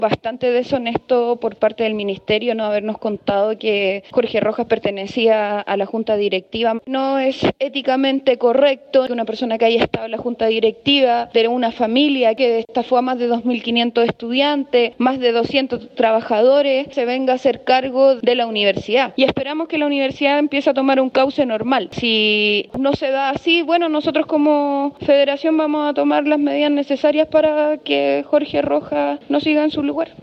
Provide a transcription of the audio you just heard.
Bastante deshonesto por parte del ministerio no habernos contado que Jorge Rojas pertenecía a la junta directiva. No es éticamente correcto que una persona que haya estado en la junta directiva de una familia que estafó a más de 2.500 estudiantes, más de 200 trabajadores, se venga a hacer cargo de la universidad. Y esperamos que la universidad empiece a tomar un cauce normal. Si no se da así, bueno, nosotros como federación vamos a tomar las medidas necesarias para que Jorge Rojas no siga en su lugar.